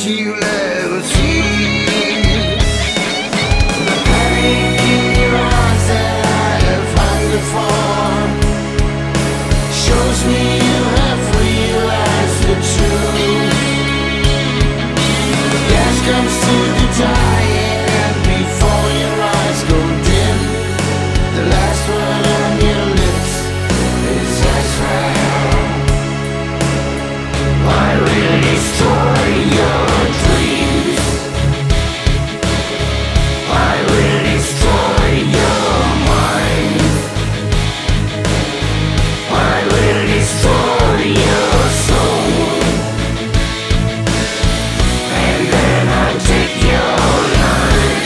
you'll ever see. The panic in your eyes that I have hungered for shows me you have realized the truth. Gas comes to the dying, and before your eyes go dim, the last word on your lips is Israel. I will destroy your dreams. I will destroy your mind. I will destroy your soul. And then I'll take your life.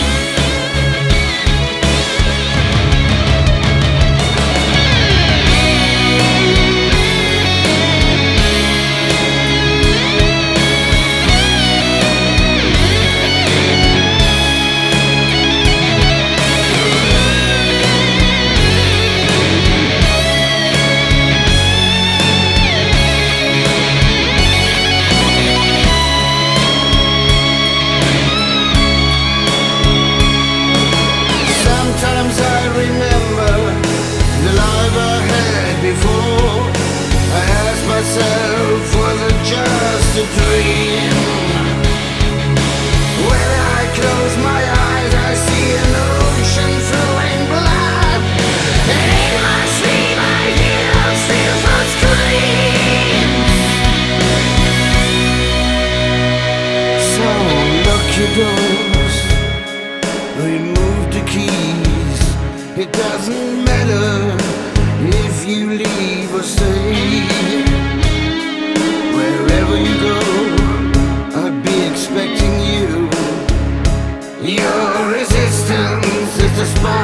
Sometimes I remember the life I had before. I ask myself, was it just a dream? When I close my eyes, I see an ocean flowing blood, and in my sleep I hear those fearful screams. So lock your doors, remove the keys. It doesn't matter if you leave or stay. Wherever you go, I'll be expecting you. Your resistance is the spark